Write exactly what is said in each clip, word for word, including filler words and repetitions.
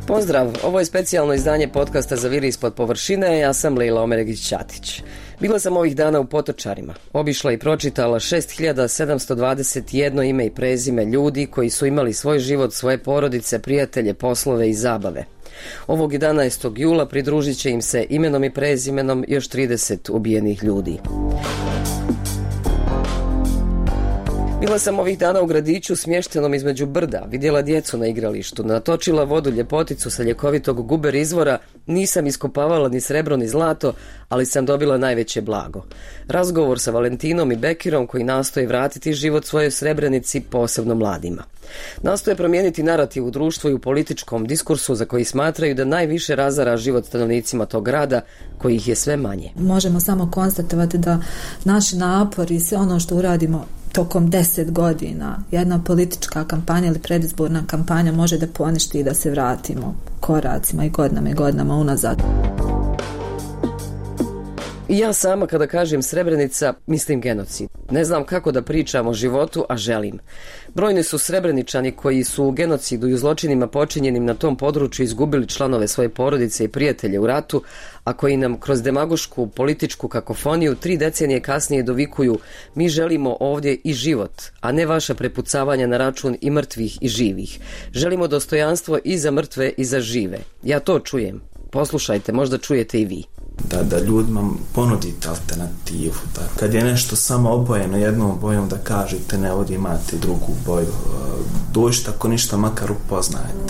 Pozdrav, ovo je specijalno izdanje podcasta Zaviri ispod površine, ja sam Lejla Omeregić-Ćatić. Bila sam ovih dana u Potočarima, obišla i pročitala šest hiljada sedamsto dvadeset jedno ime i prezime ljudi koji su imali svoj život, svoje porodice, prijatelje, poslove i zabave. Ovog jedanaestog jula pridružit će im se imenom i prezimenom još trideset ubijenih ljudi. Bila sam ovih dana u gradiću smještenom između brda, vidjela djecu na igralištu, natočila vodu ljepoticu sa ljekovitog guber izvora, nisam iskopavala ni srebro ni zlato, ali sam dobila najveće blago. Razgovor sa Valentinom i Bekirom koji nastoje vratiti život svojoj Srebrenici, posebno mladima. Nastoje promijeniti narativ u društvu i u političkom diskursu za koji smatraju da najviše razara život stanovnicima tog grada, kojih je sve manje. Možemo samo konstatovati da naši napori i sve ono što uradimo tokom deset godina, jedna politička kampanja ili predizborna kampanja može da poništi i da se vratimo koracima i godinama i godinama unazad. I ja sama kada kažem Srebrenica, mislim genocid. Ne znam kako da pričam o životu, a želim. Brojni su Srebreničani koji su u genocidu i u zločinima počinjenim na tom području izgubili članove svoje porodice i prijatelje u ratu, a koji nam kroz demagošku političku kakofoniju tri decenije kasnije dovikuju: mi želimo ovdje i život, a ne vaša prepucavanja na račun i mrtvih i živih. Želimo dostojanstvo i za mrtve i za žive. Ja to čujem. Poslušajte, možda čujete i vi. Da, da ljudima ponudite alternativu. Da. Kad je nešto samo obojeno jednom bojom, da kažete ne, ovdje imate drugu boju. Dođite, ako ništa, makar upoznajete.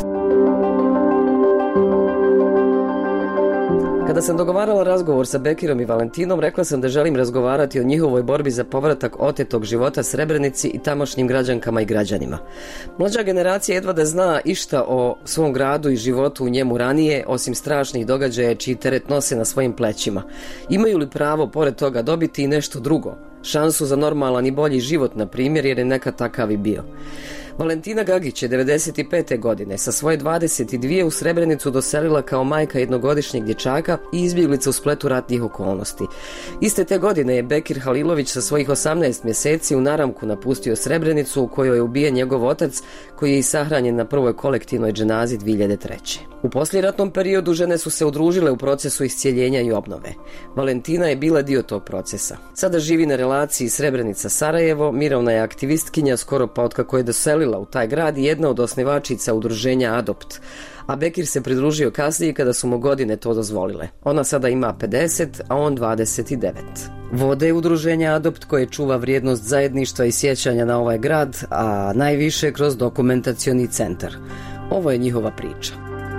Kada sam dogovarala razgovor sa Bekirom i Valentinom, rekla sam da želim razgovarati o njihovoj borbi za povratak otetog života Srebrenici i tamošnjim građankama i građanima. Mlađa generacija jedva da zna išta o svom gradu i životu u njemu ranije, osim strašnih događaja čiji teret nose na svojim plećima. Imaju li pravo pored toga dobiti i nešto drugo? Šansu za normalan i bolji život, na primjer, jer je nekad takav i bio. Valentina Gagić je devedeset pete godine sa svoje dvadeset dvije u Srebrenicu doselila kao majka jednogodišnjeg dječaka i izbjeglica u spletu ratnih okolnosti. Iste te godine je Bekir Halilović sa svojih osamnaest mjeseci u naramku napustio Srebrenicu, u kojoj je ubijen njegov otac, koji je i sahranjen na prvoj kolektivnoj dženazi dvije hiljade treće. U poslijeratnom periodu žene su se udružile u procesu iscijeljenja i obnove. Valentina je bila dio tog procesa. Sada živi na relaciji Srebrenica-Sarajevo, mirovna je aktivistkinja, skoro pa otkako je doselila u taj grad i jedna od osnivačica udruženja Adopt. A Bekir se pridružio kasnije kada su mu godine to dozvolile. Ona sada ima pedeset, a on dvadeset devet. Vode udruženja Adopt koje čuva vrijednost zajedništva i sjećanja na ovaj grad, a najviše kroz dokumentacioni centar. Ovo je njihova priča.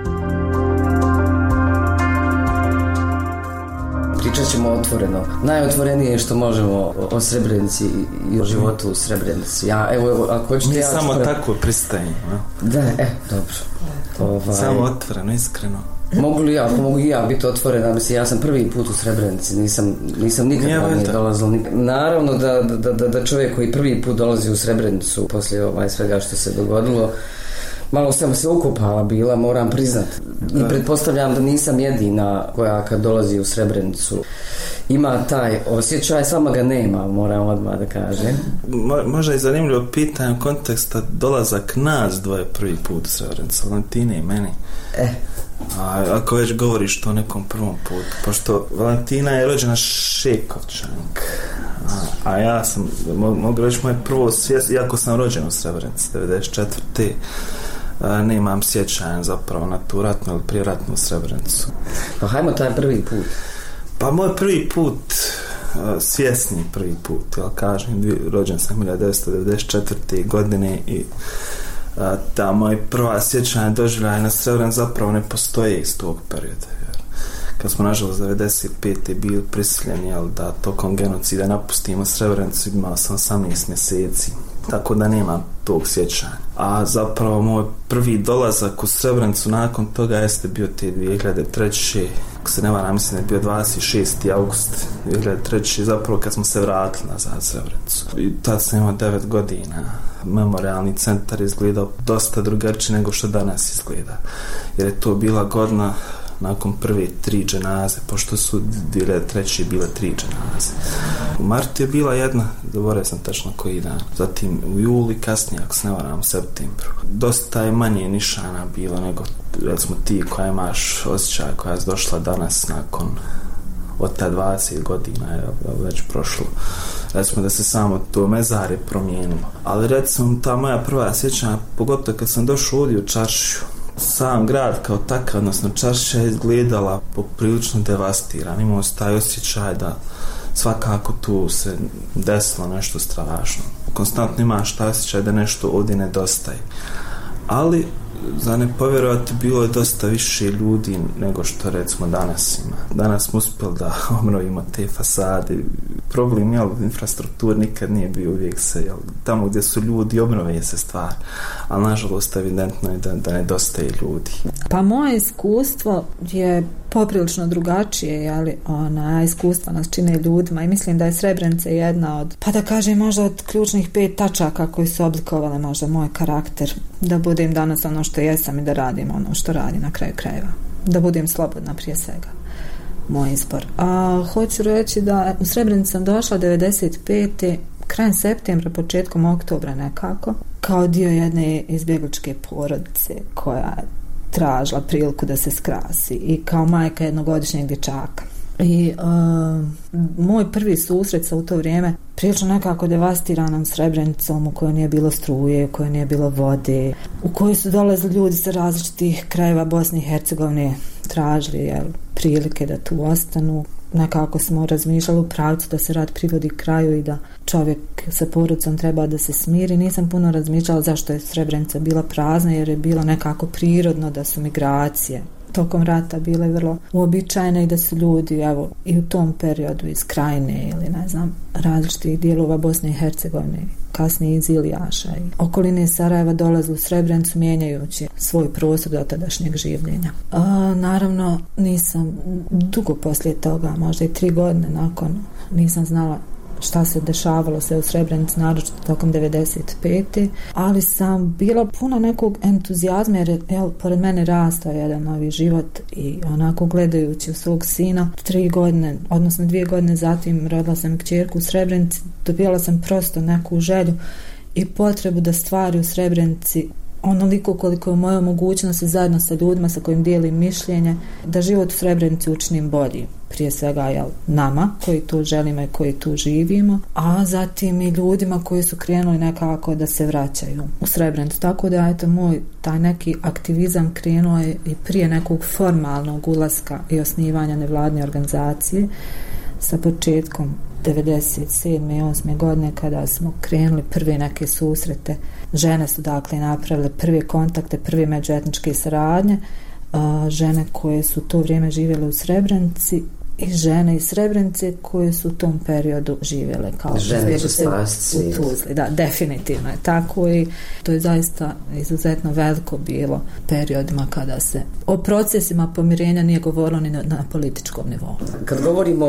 Pričat ćemo otvoreno. Najotvorenije što možemo o Srebrenici i o životu u Srebrenici. Ja, evo, ako hoćete, mi ja samo ću... tako pristajemo. Da, e, dobro. Ovaj... Samo otvoreno, iskreno. Mogu li ja, mogu i ja biti otvorena, mislim, ja sam prvi put u Srebrenici, nisam, nisam nikad ranije dolazila. Nikad. Naravno da, da, da, da čovjek koji prvi put dolazi u Srebrenicu poslije ovaj svega što se dogodilo, malo sam se ukopala bila, moram priznat. I pretpostavljam da nisam jedina koja kad dolazi u Srebrenicu ima taj osjećaj, samo ga nema, moram odmah da kažem. Mo, možda je zanimljivo pitanje u konteksta dolazak nas dvoje prvi put u Srebrenicu, Valentine i meni. E. A, ako već govoriš to o nekom prvom putu, pošto Valentina je rođena Šekovčanka, a, a ja sam, mo, mogu reći moje prvo svijest, iako sam rođen u Srebrenici devedeset četvrte A, nemam sjećanja zapravo na tu ratnu ili prijeratnu Srebrenicu. Pa hajmo taj prvi put. Pa moj prvi put, svjesni prvi put, ja kažem, rođen sam hiljadu devetsto devedeset četvrte godine i a, ta moja prva sjećanja doživljaja na Srebrenici zapravo ne postoje iz tog perioda. Jer kad smo nažalost devedeset pete bili prisiljeni, jel, da tokom genocida napustimo Srebrenicu, imao sam osamnaest mjeseci. Tako da nemam tog sjećanja. A zapravo moj prvi dolazak u Srebrenicu nakon toga jeste bio te dvije hiljade treće. Ako se ne varam, mislim da je bio dvadeset šesti august dvije hiljade treće. Zapravo kad smo se vratili nazad Srebrenicu. I tad sam imao devet godina. Memorialni centar izgledao dosta drugačije nego što danas izgleda. Jer je to bila godina nakon prve tri dženaze, pošto su dvije hiljade treće bile tri dženaze. U martu je bila jedna, zaboravio sam tačno koji dan, zatim u juli, kasnije, ako se ne varam, u septembru. Dosta je manje nišana bilo nego recimo ti koja imaš osjećaj koja je došla danas nakon od ta dvadeset godina je već prošlo. Recimo da se samo to mezare promijenilo. Ali recimo ta moja prva sjećanja, pogotovo kad sam došao ovdje u čaršiju, sam grad kao takav, odnosno čaršija je izgledala poprilično devastiran. Imao se taj osjećaj da svakako tu se desilo nešto strašno. Konstantno imaš taj osjećaj da nešto ovdje nedostaje. Ali za ne povjerovati bilo je dosta više ljudi nego što recimo danas ima. Danas smo uspjeli da obnovimo te fasade. Problem je, infrastruktur nikad nije bio, uvijek se, jel, tamo gdje su ljudi obnove se stvar, ali nažalost evidentno je da, da nedostaje ljudi. Pa moje iskustvo je poprilično drugačije, jeli, ona iskustva nas čine ljudima i mislim da je Srebrenica jedna od, pa da kažem možda od ključnih pet tačaka koji su oblikovale možda moj karakter, da budem danas ono što jesam i da radim ono što radim na kraju krajeva, da budem slobodna prije svega, moj izbor. A hoću reći da u Srebrenicu sam došla devedeset pete krajem septembra, početkom oktobra nekako, kao dio jedne izbjegličke porodice koja je tražila priliku da se skrasi i kao majka jednogodišnjeg dječaka. I uh, moj prvi susret sa u to vrijeme prilično nekako devastiranom Srebrenicom u kojoj nije bilo struje, u kojoj nije bilo vode, u kojoj su dolazili ljudi sa različitih krajeva Bosne i Hercegovine, tražili jel, prilike da tu ostanu. Nekako smo razmišljali u pravcu da se rad privodi kraju i da čovjek sa porodicom treba da se smiri. Nisam puno razmišljala zašto je Srebrenica bila prazna, jer je bilo nekako prirodno da su migracije tokom rata bile vrlo uobičajene i da su ljudi evo i u tom periodu iz Krajine ili ne znam različitih dijelova Bosne i Hercegovine, kasnije iz Ilijaša i okoline Sarajeva dolaze u Srebrenicu mijenjajući svoj prostor do tadašnjeg življenja. A, naravno nisam dugo poslije toga, možda i tri godine nakon, nisam znala šta se dešavalo se u Srebrenici, naročito tokom devedeset pete ali sam bila puna nekog entuzijazma jer je, jel, pored mene rastao jedan novi život i onako gledajući u svog sina tri godine, odnosno dvije godine zatim rodila sam kćerku u Srebrenici, dobila sam prosto neku želju i potrebu da stvari u Srebrenici onoliko koliko je u mojoj mogućnosti zajedno sa ljudima sa kojim dijelim mišljenje, da život u Srebrenici učinim bolji. Prije svega jel, nama koji tu želimo i koji tu živimo, a zatim i ljudima koji su krenuli nekako da se vraćaju u Srebrenicu. Tako da eto, moj taj neki aktivizam krenuo je i prije nekog formalnog ulaska i osnivanja nevladne organizacije sa početkom devedeset sedme i osme godine kada smo krenuli prve neke susrete. Žene su dakle napravile prve kontakte, prve međuetničke saradnje, žene koje su to vrijeme živjele u Srebrenici i žene iz Srebrenice koje su u tom periodu živjele kao žene su spasci u Tuzli. Da, definitivno je tako i to je zaista izuzetno veliko bilo periodima kada se o procesima pomirenja nije govorilo ni na, na političkom nivou. Kad govorimo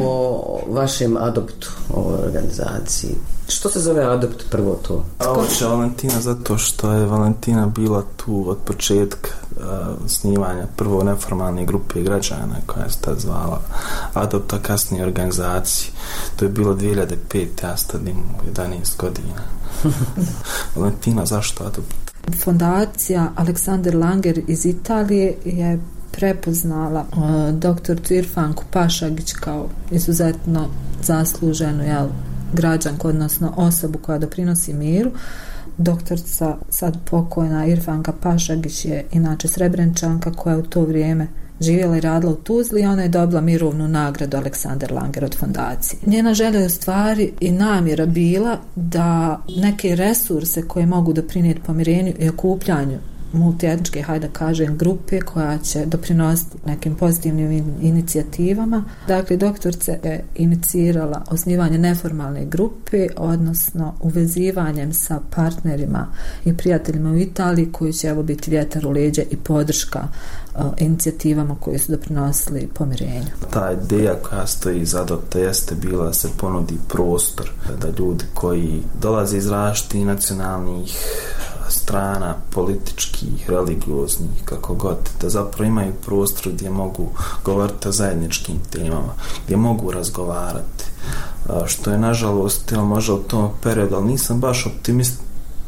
o vašem adoptu, o organizaciji, što se zove adopt prvo to? Oče Valentina zato što je Valentina bila tu od početka uh, snimanja prvo neformalne grupe građana koja se ta zvala Adopt, a kasnije organizaciji. To je bilo dvije hiljade pete, ja stadim u jedanaest godina. Valentina, zašto Adopt? Fondacija Aleksander Langer iz Italije je prepoznala uh, doktor Irfanku Pašagić kao izuzetno zasluženu jel, građanku, odnosno osobu koja doprinosi miru. Doktorca sad pokojna Irfanka Pašagić je inače Srebreničanka koja je u to vrijeme živjela i radila u Tuzli i ona je dobila mirovnu nagradu Aleksander Langer od fondacije. Njena želja je u stvari i namjera bila da neke resurse koje mogu doprinijeti pomirenju i okupljanju multietničke, hajde da kažem, grupe koja će doprinositi nekim pozitivnim inicijativama. Dakle, doktorca je inicirala osnivanje neformalne grupe, odnosno uvezivanjem sa partnerima i prijateljima u Italiji koji će evo biti vjetar u leđa i podrška uh, inicijativama koje su doprinosili pomirenju. Ta ideja koja stoji iza Adopta jeste bila da se ponudi prostor da ljudi koji dolaze iz različitih nacionalnih strana, političkih, religioznih, kako god, da zapravo imaju prostor gdje mogu govoriti o zajedničkim temama, gdje mogu razgovarati. Što je nažalost, možda u tom periodu, ali nisam baš optimist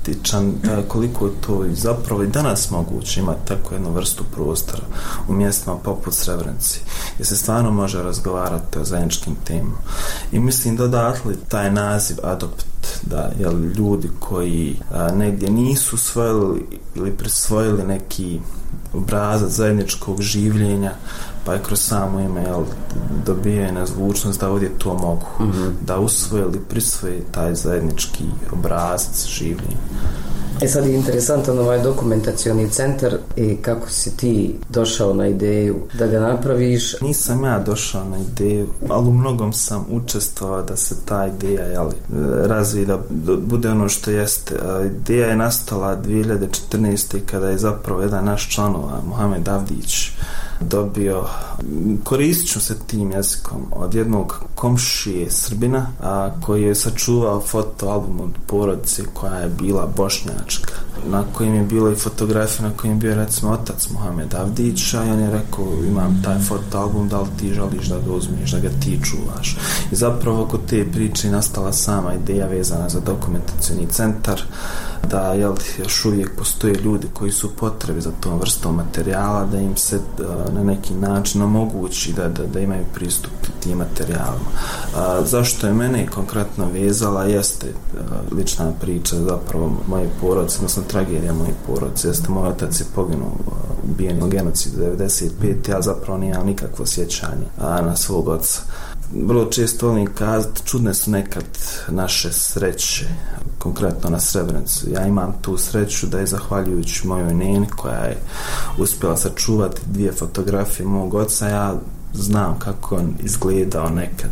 simptomatičan da koliko je to i zapravo i danas moguće imati takvu jednu vrstu prostora u mjestima poput Srebrenici gdje se stvarno može razgovarati o zajedničkim temama. I mislim da odatle taj naziv adopt, da jel, ljudi koji a, negdje nisu usvojili ili prisvojili neki obrazac zajedničkog življenja, pa je kroz samo ime jel, dobijena zvučnost da ovdje to mogu, mm-hmm. da usvoje ili prisvoje taj zajednički obrazac življenja. E sad je interesantan ovaj dokumentacioni centar i kako si ti došao na ideju da ga napraviš? Nisam ja došao na ideju, ali u mnogom sam učestvovao da se ta ideja jeli, razvije, da bude ono što jeste. Ideja je nastala dvije hiljade četrnaeste. kada je zapravo jedan naš članova, Mohamed Avdić, dobio, koristit ću se tim jezikom, od jednog komšije Srbina, a, koji je sačuvao fotoalbum od porodice koja je bila bošnjačka, na kojim je bilo i fotografija na kojim je bio recimo otac Mohamed Avdića, i on je rekao, imam taj fotoalbum, da li ti želiš da ga uzmeš, da ga ti čuvaš. I zapravo oko te priče nastala sama ideja vezana za dokumentacioni centar, da jel, još uvijek postoje ljudi koji su potrebi za tom vrstom materijala, da im se a, na neki način omogući da, da, da imaju pristup tim materijalima. A, zašto je mene konkretno vezala jeste a, lična priča zapravo moje porodice, odnosno tragedija moje porodice, jeste moj otac je poginuo ubijen u genocidu devedeset pete. Ja zapravo nemam nikakvo sjećanje a, na svog oca. Vrlo često volim kazati, čudne su nekad naše sreće, konkretno na Srebrenicu. Ja imam tu sreću da je zahvaljujući mojoj neni koja je uspjela sačuvati dvije fotografije mog oca, ja znam kako on izgledao nekad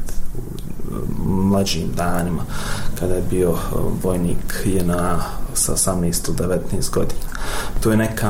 u mlađim danima kada je bio vojnik J N A sa osamnaest do devetnaest godina. To je neka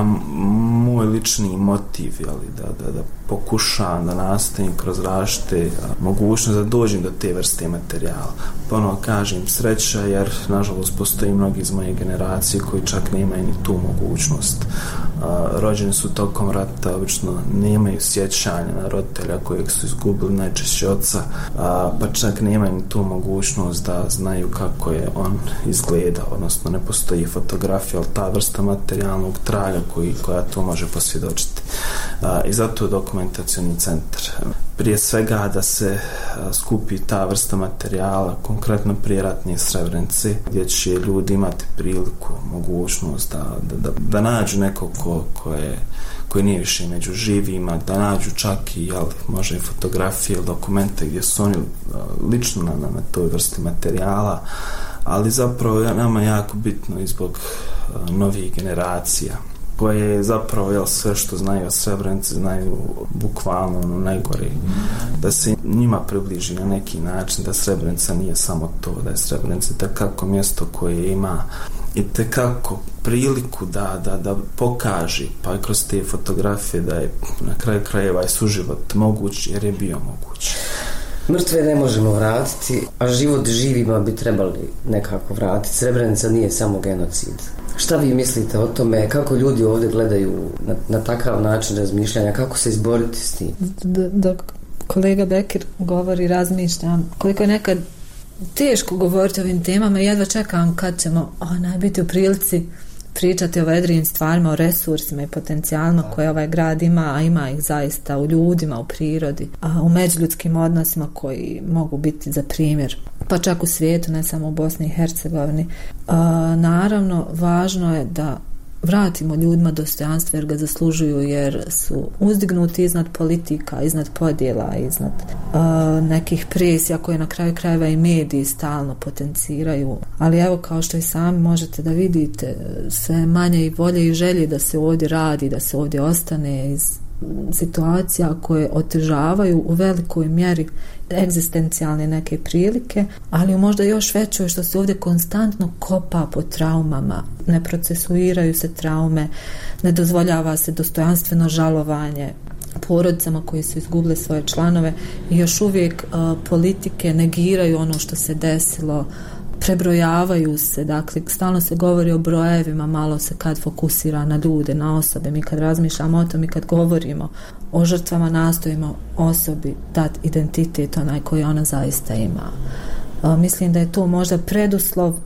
moj lični motiv, jeli, da, da, da pokušavam da nastavim kroz različite mogućnosti da dođem do te vrste materijala. Ponovo kažem sreća, jer nažalost postoji mnogi iz moje generacije koji čak nemaju ni tu mogućnost. A, rođeni su tokom rata, obično nemaju sjećanja na roditelja kojeg su izgubili, najčešće oca, a, pa čak nemaju ni tu mogućnost da znaju kako je on izgledao, odnosno ne postoji fotografija, ali ta vrsta materijalnog traga koji, koja to može posvjedočiti. A, i zato je dokumentacioni centar. Prije svega da se a, skupi ta vrsta materijala, konkretno prije ratne Srebrenice, gdje će ljudi imati priliku, mogućnost da, da, da, da nađu nekog ko, ko je koji nije više među živima, da nađu čak i jel, može i fotografije ili dokumente gdje su oni a, lično na, na toj vrsti materijala, ali zapravo nama je jako bitno i zbog a, novih generacija koje zapravo jel, sve što znaju o Srebrenici znaju bukvalno ono najgore, da se njima približi na neki način da Srebrenica nije samo to, da je Srebrenica takako mjesto koje ima i tekako priliku da, da, da pokaže, pa i kroz te fotografije da je na kraju krajeva i suživot moguć, jer je bio moguć. Mrtve ne možemo vratiti, a život živima bi trebali nekako vratiti. Srebrenica nije samo genocid. Šta vi mislite o tome? Kako ljudi ovdje gledaju na, na takav način razmišljanja? Kako se izboriti s tim? Dok kolega Bekir govori, razmišljam koliko je nekad teško govoriti o ovim temama i jedva čekam kad ćemo onaj biti u prilici pričati o vedrijim stvarima, o resursima i potencijalima koje ovaj grad ima, a ima ih zaista u ljudima, u prirodi, a u međuljudskim odnosima koji mogu biti za primjer, pa čak u svijetu, ne samo u Bosni i Hercegovini. A, naravno, važno je da vratimo ljudima dostojanstvo jer ga zaslužuju, jer su uzdignuti iznad politika, iznad podjela, iznad uh, nekih presija koje na kraju krajeva i mediji stalno potenciraju. Ali evo, kao što i sami možete da vidite, sve manje i volje i želje da se ovdje radi, da se ovdje ostane iz situacija koje otežavaju u velikoj mjeri egzistencijalne neke prilike, ali možda još većoj što se ovdje konstantno kopa po traumama, ne procesuiraju se traume, ne dozvoljava se dostojanstveno žalovanje porodicama koji su izgubile svoje članove i još uvijek uh, politike negiraju ono što se desilo, prebrojavaju se, dakle stalno se govori o brojevima, malo se kad fokusira na ljude, na osobe. Mi kad razmišljamo o tom i kad govorimo o žrtvama, nastojimo osobi dati identitet onaj koji ona zaista ima. A, mislim da je to možda preduslov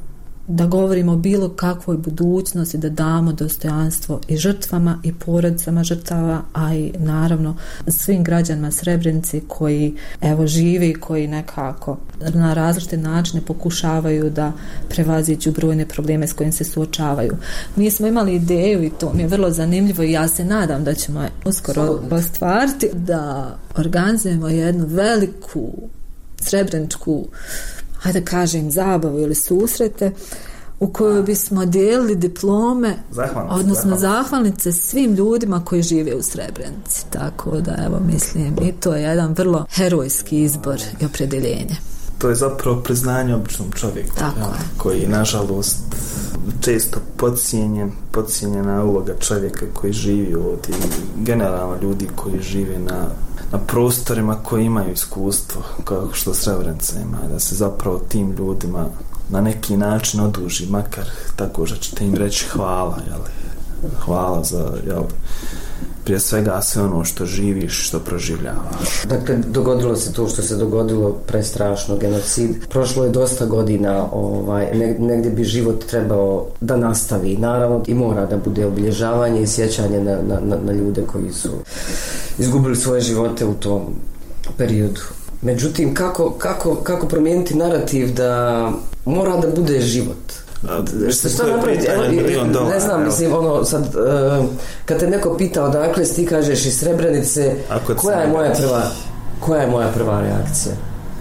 da govorimo o bilo kakvoj budućnosti, da damo dostojanstvo i žrtvama i porodicama žrtava, a i naravno svim građanima Srebrenice koji evo žive i koji nekako na različite načine pokušavaju da prevaziđu brojne probleme s kojim se suočavaju. Mi smo imali ideju i to mi je vrlo zanimljivo i ja se nadam da ćemo je uskoro ostvariti, da organizujemo jednu veliku srebreničku, hajde kažem, zabavu ili susrete u kojoj bismo dijelili diplome, zahvalnice, odnosno zahvalnice. zahvalnice svim ljudima koji žive u Srebrenici. Tako da, evo, mislim, i to je jedan vrlo herojski izbor i opredjeljenje. To je zapravo priznanje običnom čovjeku, ja, koji, nažalost, često podcijenjen, podcijenjena uloga čovjeka koji živi ovdje, generalno ljudi koji žive na na prostorima koji imaju iskustvo kao što Srebrenica ima, da se zapravo tim ljudima na neki način oduži, makar tako što ćete im reći hvala, jel? Hvala za, jel, prije svega sve ono što živiš, što proživljavaš. Dakle, dogodilo se to što se dogodilo, prestrašno, genocid. Prošlo je dosta godina, ovaj, negdje bi život trebao da nastavi, naravno, i mora da bude obilježavanje i sjećanje na, na, na ljude koji su izgubili svoje živote u tom periodu. Međutim, kako, kako, kako promijeniti narativ da mora da bude život? Što, što napraviti? Ne znam, mislim, ono, sad, uh, kad te neko pita odakle si, ti kažeš iz Srebrenice, koja je moja prva, koja je moja prva reakcija?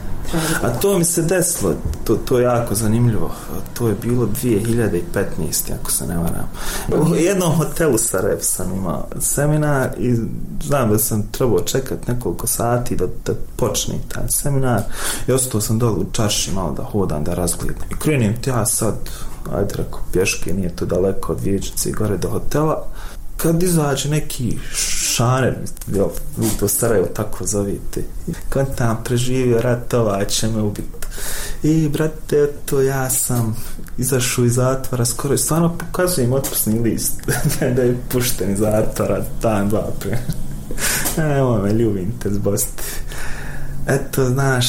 A to mi se desilo, to, to je jako zanimljivo. To je bilo dvije hiljade petnaeste. ako se ne varam. U jednom hotelu Sarajevo sam imao seminar i znam da sam trebao čekati nekoliko sati da, da počne taj seminar i ostao sam dole u čarši malo da hodam, da razgledam. I krenim ti ja sad, ajde reko, pješke, nije to daleko od Vijećnice i gore do hotela. Kad izađe neki šaner, jel, to Sarajevo tako zovite, kad tam preživio rat, ovaj će me ubiti. I, brate, to ja sam izašao iz zatvora, skoro i stvarno pokazujem otpusni list da je pušten iz zatvora, dan, dva prije. Evo me, ljubim te zbosti. Eto, znaš,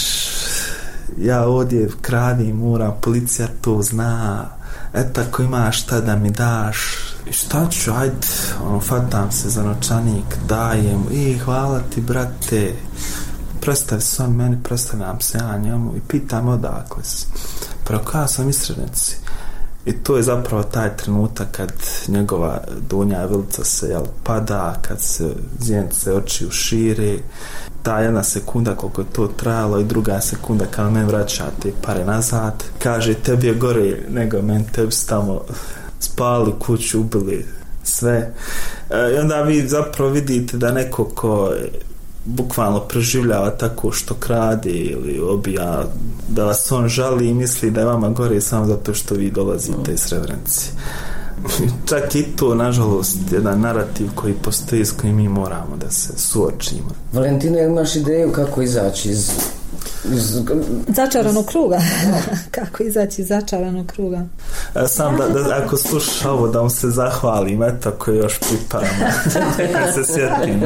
ja ovdje kradim, moram, policija to zna, eto, ako imaš šta da mi daš, i šta ću, ajde, ono, fatam se za novčanik, dajem, i hvala ti, brate, predstavi se on meni, predstavljam se ja njemu i pitam odakle si. Preko ja sam iz Srebrenice. I to je zapravo taj trenutak kad njegova donja vilica se, jel, pada, kad se zjenice očiju šire, ta jedna sekunda koliko je to trajalo i druga sekunda kad me vraća te pare nazad, kaže tebi je gore nego men, tebi su tamo spali kuću, ubili sve. E, i onda vi zapravo vidite da neko ko bukvalno preživljava tako što krade ili obija, da vas on žali i misli da je vama gore samo zato što vi dolazite iz Srebrenice. Čak i to, nažalost, jedan narativ koji postoji s kojim mi moramo da se suočimo. Valentina, imaš ideju kako izaći iz... iz... začaranog kruga? Kako izaći iz začaranog kruga? Ja sam da, da ako slušaš ovo da mu se zahvalim, eto ako još priparamo kad se sjetim.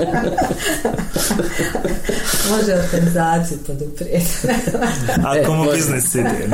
Može organizaciju poduprijeti. Ako mu biznis ide.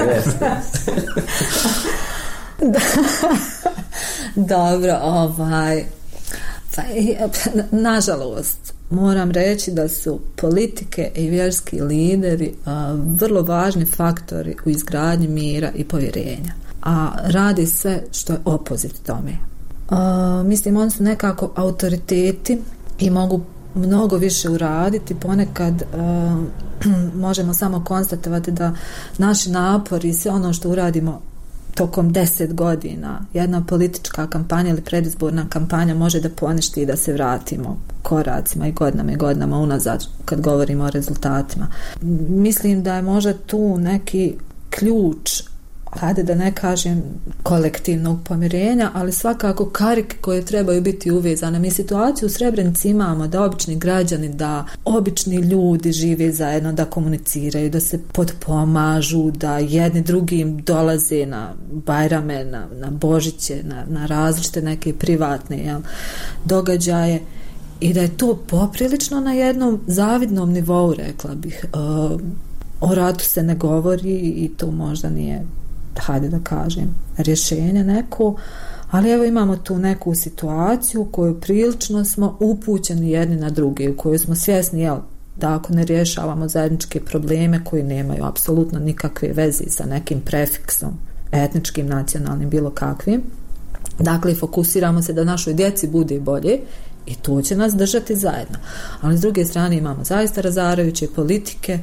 Da. Dobro, ovaj pa, nažalost moram reći da su politike i vjerski lideri a, vrlo važni faktori u izgradnji mira i povjerenja, a radi sve što je opozit tome. A, mislim, oni su nekako autoriteti i mogu mnogo više uraditi. Ponekad a, možemo samo konstatovati da naši napori i sve ono što uradimo tokom deset godina, jedna politička kampanja ili predizborna kampanja može da poništi i da se vratimo koracima i godinama i godinama unazad kad govorimo o rezultatima. Mislim da je možda tu neki ključ, hajde da ne kažem kolektivnog pomirenja, ali svakako karike koje trebaju biti uvezane. Mi situaciju u Srebrenici imamo da obični građani, da obični ljudi žive zajedno, da komuniciraju, da se potpomažu, da jedni drugim dolaze na Bajrame, na, na Božiće, na, na različite neke privatne, jel, događaje, i da je to poprilično na jednom zavidnom nivou, rekla bih. O ratu se ne govori i to možda nije hajde da kažem, rješenje neko, ali evo imamo tu neku situaciju u kojoj prilično smo upućeni jedni na druge, u kojoj smo svjesni, jel, da ako ne rješavamo zajedničke probleme koji nemaju apsolutno nikakve veze sa nekim prefiksom etničkim, nacionalnim, bilo kakvim, dakle fokusiramo se da našoj djeci bude bolje i to će nas držati zajedno. Ali s druge strane imamo zaista razarajuće politike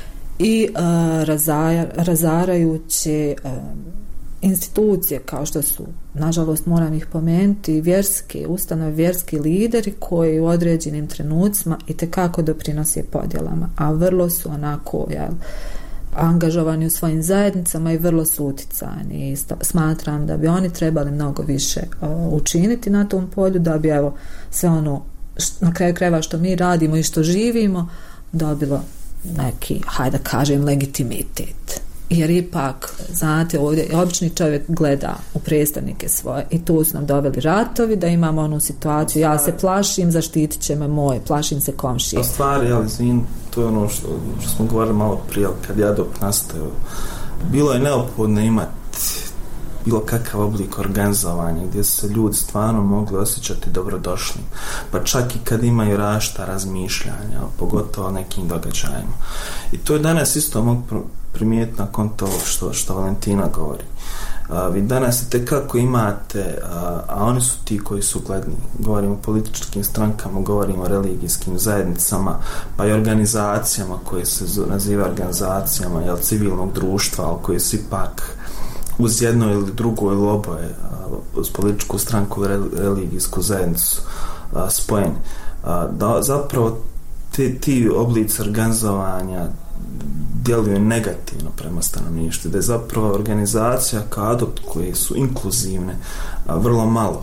i uh, razaja, razarajuće uh, institucije kao što su, nažalost moram ih pomenuti, vjerske ustanove, vjerski lideri koji u određenim trenucima itekako doprinose podjelama, a vrlo su onako, jel, angažovani u svojim zajednicama i vrlo su uticani i smatram da bi oni trebali mnogo više uh, učiniti na tom polju, da bi evo sve ono št, na kraju krajeva što mi radimo i što živimo dobilo neki, hajde da kažem, legitimitet. Jer ipak, znate, ovdje obični čovjek gleda u predstavnike svoje i tu su nam doveli ratovi, da imamo onu situaciju, ja se plašim, zaštitit će me moje, plašim se komšije. U stvari, ali izvin, to je ono što, što smo govorili malo prije, kad ja dok nastavio, bilo je neophodno imati bilo kakav oblik organizovanja gdje su se ljudi stvarno mogli osjećati dobrodošli, pa čak i kad imaju različita razmišljanja, pogotovo o nekim događajima. I to je danas isto mogu primijetiti nakon toga što, što Valentina govori. A, vi danas itekako imate, a, a oni su ti koji su gledni. Govorimo o političkim strankama, govorimo o religijskim zajednicama, pa i organizacijama koje se naziva organizacijama, jel, civilnog društva, ali koje su ipak uz jedno ili drugo ili oboje, uz političku stranku ili religijsku zajednicu spojeni. Da zapravo ti, ti oblici organizovanja djeluju negativno prema stanovništvu, da je zapravo organizacija kao adopt koje su inkluzivne vrlo malo.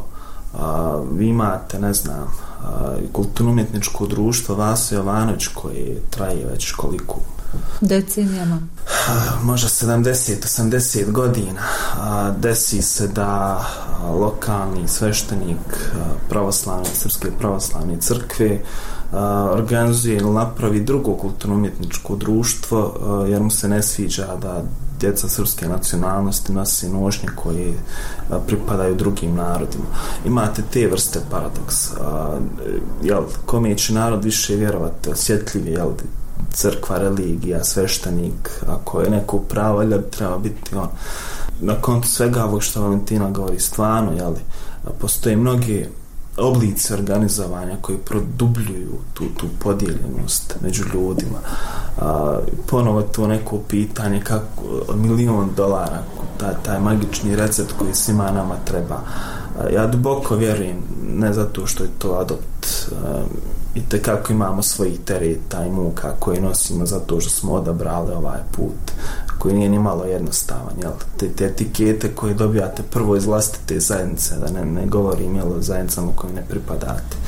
Vi imate, ne znam, kulturno-umjetničko društvo Vaso Jovanović koje traje već koliko decenijama, možda sedamdeset osamdeset godina. Desi se da lokalni sveštenik pravoslavne, srpske pravoslavne crkve organizuje ili napravi drugo kulturno-umjetničko društvo jer mu se ne sviđa da djeca srpske nacionalnosti nosi nošnje koje pripadaju drugim narodima. Imate te vrste paradoks. Jel, kome će narod više vjerovati, osjetljivi, jel, crkva, religija, sveštenik, ako je neko pravo, valjda bi treba biti on. Na kontu svega ovog što Valentina govori, stvarno, jel, postoje mnogi oblici organizovanja koji produbljuju tu, tu podijeljenost među ljudima. A, ponovo to neko pitanje kako milion dolara, taj, taj magični recept koji svima nama treba. A, ja duboko vjerujem, ne zato što je to adopt, a, i tekako imamo svojih tereta i muka koje nosimo zato što smo odabrali ovaj put koji nije ni malo jednostavan, jel? Te, te etikete koje dobijate prvo iz vlastite zajednice, da ne, ne govorim, jel, o zajednicama koje ne pripadate.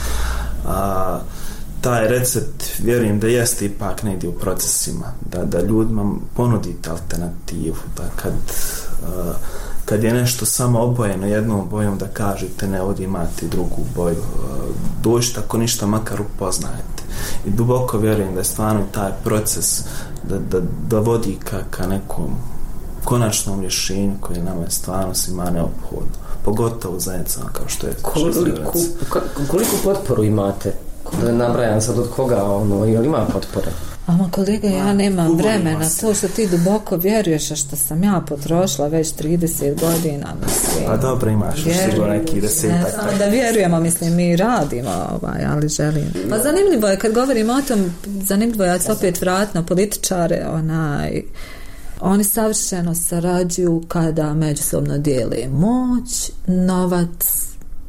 A, taj recept vjerujem da jeste ipak negdje u procesima, da, da ljudima ponudite alternativu, da kad a, kad je nešto samo obojeno jednom bojom, da kažete ne, ovdje imate drugu boju, dođite ako ništa makar upoznajete. I duboko vjerujem da je stvarno taj proces da, da, da vodi ka, ka nekom konačnom rješenju koje nama je stvarno svima neophodno, pogotovo zajednicama kao što je koliko, koliko potporu imate? Da nabrajam sad od koga, ono, ili ima potpore? Ama kolega, ja nemam vremena, to što ti duboko vjeruješ, a što sam ja potrošila već trideset godina, mislim. A dobro, imaš još sigurno neki desetak. Ne znam da vjerujemo, mislim, mi radimo, ovaj, ali želim. Pa zanimljivo je, kad govorimo o tom, zanimljivo je, ja se opet vratno političare, onaj, oni savršeno sarađuju kada međusobno dijele moć, novac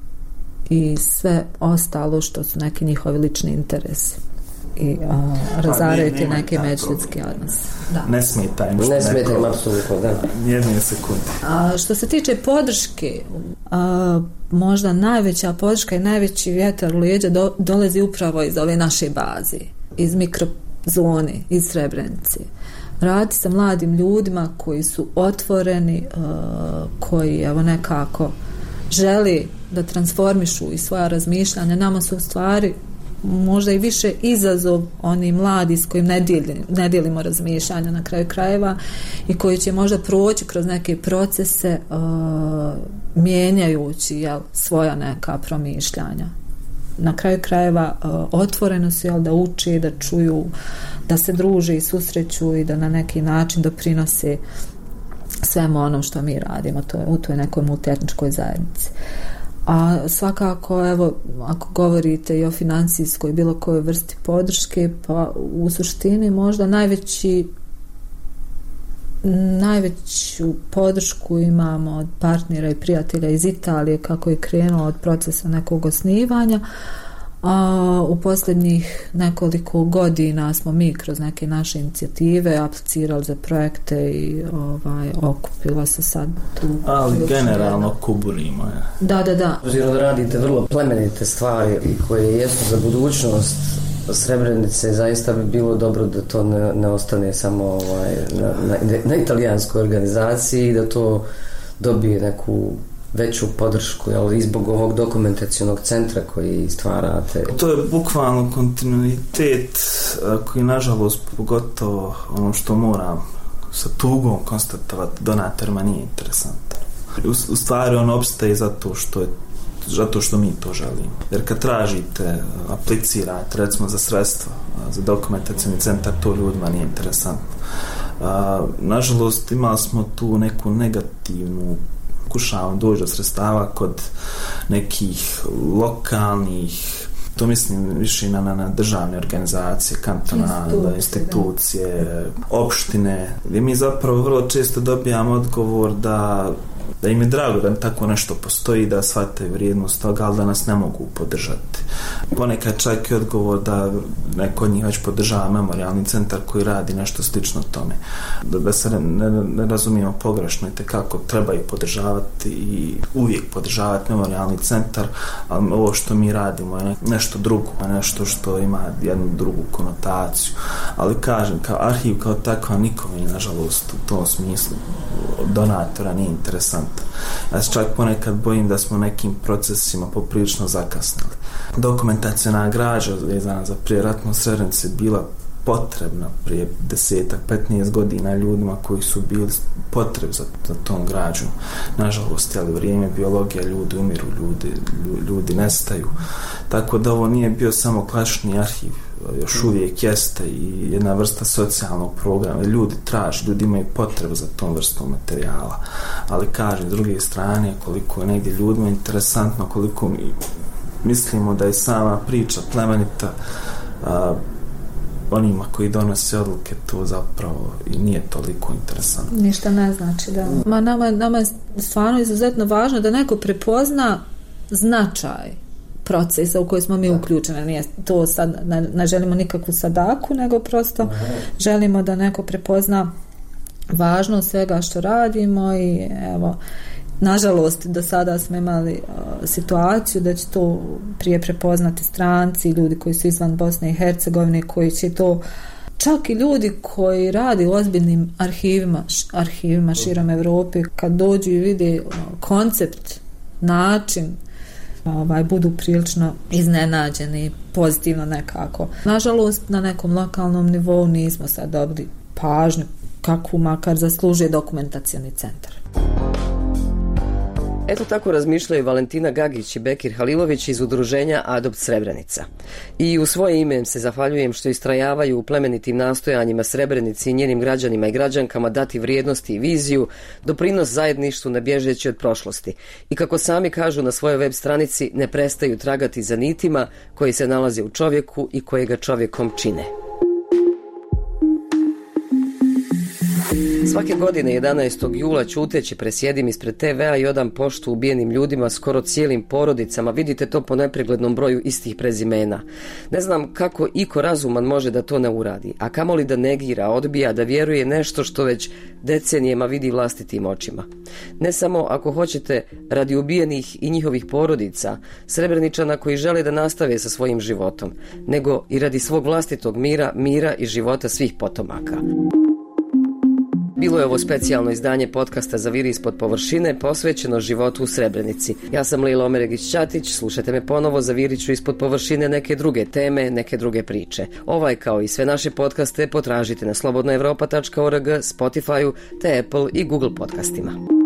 i sve ostalo što su neki njihovi lični interesi. I a, razaraju ti neke međuljudske odnose. Ne smeta im ne smeta im apsolutno, da. Jedne sekunde. A što se tiče podrške, a, možda najveća podrška i najveći vjetar u leđa do, dolazi upravo iz ove naše baze, iz mikrozone, iz Srebrenice. Radi sa mladim ljudima koji su otvoreni, a, koji evo nekako želi da transformišu i svoja razmišljanja. Nama su u stvari možda i više izazov oni mladi s kojim ne, dijeli, ne dijelimo razmišljanja na kraju krajeva i koji će možda proći kroz neke procese uh, mijenjajući jel, svoja neka promišljanja. Na kraju krajeva uh, otvoreno su jel, da uči, da čuju, da se druže i susreću i da na neki način doprinose svemu onom što mi radimo, to je u toj nekoj multietničkoj zajednici. A svakako, evo, ako govorite i o financijskoj bilo kojoj vrsti podrške, pa u suštini možda najveći najveću podršku imamo od partnera i prijatelja iz Italije kako je krenuo od procesa nekog osnivanja, a u posljednjih nekoliko godina smo mi kroz neke naše inicijative aplicirali za projekte i ovaj, okupilo se sad tu. Ali generalno kuburimo je. Da, da, da. Obzirom da radite vrlo plemenite stvari koje jesu za budućnost Srebrenice, zaista bi bilo dobro da to ne, ne ostane samo ovaj, na, na, na italijanskoj organizaciji, da to dobije neku veću podršku, jel, i zbog ovog dokumentacionog centra koji stvarate. To je bukvalno kontinuitet koji, nažalost, pogotovo ono što moram sa tugom konstatovati, donatorima nije interesantan. U, u stvari on opstaje zato što je zato što mi to želimo. Jer kad tražite, aplicirate recimo za sredstva, za dokumentacioni centar, to ljudima nije interesantno. A, nažalost, imali smo tu neku negativnu pokušavamo doći do sredstava kod nekih lokalnih, to mislim više na, na državne organizacije, kantonalne institucije, opštine, gdje mi zapravo vrlo često dobijamo odgovor da da im je drago da tako nešto postoji, da shvate vrijednost toga, ali da nas ne mogu podržati. Ponekad čak i odgovor da neko od njih već podržava memorijalni centar koji radi nešto slično tome. Da, da se ne, ne, ne razumijemo pogrešno i tekako treba i podržavati i uvijek podržavati memorijalni centar, ali ovo što mi radimo je nešto drugo, nešto što ima jednu drugu konotaciju. Ali kažem, kao arhiv kao takva nikome, nažalost, u tom smislu donatora nije interesantno. Ja se čak ponekad bojim da smo nekim procesima poprilično zakasnili. Dokumentaciona građa vezana za prijeratnu Srebrenicu bila potrebna prije desetak, petnaest godina ljudima koji su bili potreb za, za tom građom. Nažalost, ali vrijeme, biologija, ljudi umiru, ljudi, ljudi nestaju. Tako da ovo nije bio samo klasični arhiv, još uvijek jeste i jedna vrsta socijalnog programa. Ljudi traže, ljudi imaju potrebu za tom vrstom materijala. Ali kažem, s druge strane, koliko je negdje ljudima interesantno, koliko mi mislimo da je sama priča plemenita, a, onima koji donose odluke to zapravo i nije toliko interesantno. Ništa ne znači, da. Ma nama, nama je stvarno izuzetno važno da neko prepozna značaj procesa u koji smo mi uključeni. Nije to sad, ne, ne želimo nikakvu sadaku, nego prosto ne. Želimo da neko prepozna važnost svega što radimo i evo, nažalost, do sada smo imali uh, situaciju da će to prije prepoznati stranci, ljudi koji su izvan Bosne i Hercegovine, koji će to, čak i ljudi koji radi u ozbiljnim arhivima, š, arhivima širom Evrope, kad dođu i vide uh, koncept, način, ovaj, budu prilično iznenađeni, pozitivno nekako. Nažalost, na nekom lokalnom nivou nismo sad dobili pažnju kakvu makar zaslužuje dokumentacioni centar. Eto tako razmišljaju Valentina Gagić i Bekir Halilović iz udruženja Adopt Srebrenica. I u svoje ime se zahvaljujem što istrajavaju u plemenitim nastojanjima Srebrenici i njenim građanima i građankama dati vrijednosti i viziju, doprinos zajedništvu ne bježeći od prošlosti. I kako sami kažu na svojoj web stranici, ne prestaju tragati za nitima koji se nalaze u čovjeku i koje ga čovjekom čine. Svake godine jedanaestog jula ćuteći presjedim ispred te vea i odam poštu ubijenim ljudima, skoro cijelim porodicama. Vidite to po nepreglednom broju istih prezimena. Ne znam kako iko razuman može da to ne uradi, a kamoli da negira, odbija, da vjeruje nešto što već decenijema vidi vlastitim očima. Ne samo, ako hoćete, radi ubijenih i njihovih porodica, Srebreničana koji žele da nastave sa svojim životom, nego i radi svog vlastitog mira, mira i života svih potomaka. Bilo je ovo specijalno izdanje podcasta Zaviri ispod površine posvećeno životu u Srebrenici. Ja sam Lila Omeregić-Ćatić, slušajte me ponovo, zavirit ću ispod površine neke druge teme, neke druge priče. Ovaj kao i sve naše podcaste potražite na slobodna evropa tačka org, Spotify-u te Apple i Google podcastima.